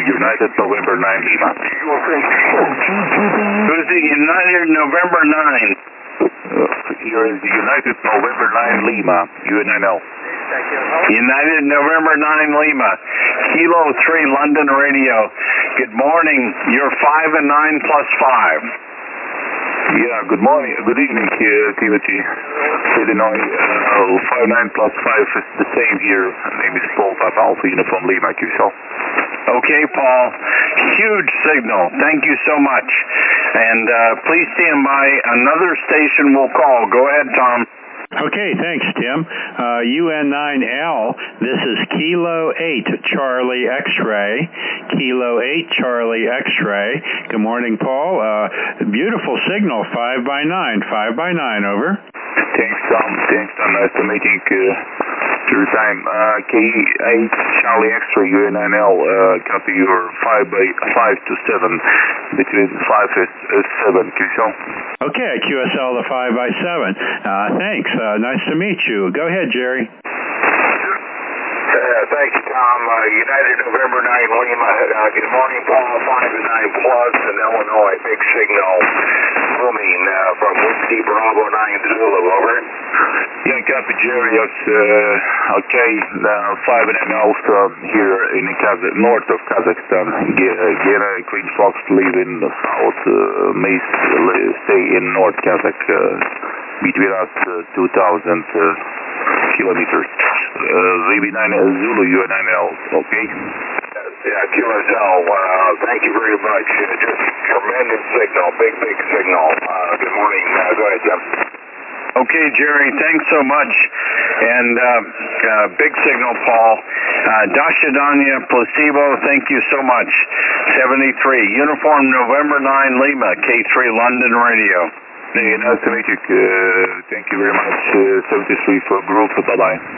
United November 9 Lima. Who's the United November 9? Here is the United November 9 Lima, UNNL. United November 9 Lima, Kilo 3 London Radio. Good morning, you're 5 and 9 plus 5. Yeah, good morning, good evening, Timothy. Illinois, 59 plus 5 is the same here. My name is Paul Papa Alpha Uniform Lima, QSL. Okay, Paul, huge signal. Thank you so much. And please stand by. Another station will call. Go ahead, Tom. Okay, thanks, Tim. UN9L, this is Kilo 8 Charlie X-ray. Kilo 8 Charlie X-ray. Good morning, Paul. Beautiful signal, 5 by 9. 5 by 9, over. Thanks, Tom. Nice to meeting your time. K8 Charlie X-ray UN9L, copy your 5 to 7. Between 5 and 7, QSL. Okay, QSL to 5 by 7. Thanks. Nice to meet you. Go ahead, Jerry. Thank you, Tom. United November 9 Lima. Good morning, Paul. 5 and 9 plus in Illinois. Big signal booming from Whiskey Bravo 9 Zulu. Over. Yeah, copy, Jerry. Okay. 5 and 9 also here in north of Kazakhstan. Gena Queen Fox live in the south. May stay in North Kazakh. Between us 2,000 kilometers. VB9 Zulu UN9L, okay? Yeah, QSL, thank you very much. Just tremendous signal, big signal. Good morning. Go ahead, Jim. Okay, Jerry, thanks so much. And big signal, Paul. Dashidanya Placebo, thank you so much. 73, Uniform November 9 Lima, K3 London Radio. Hey, nice to meet you. Thank you very much. 73 for group. Bye-bye.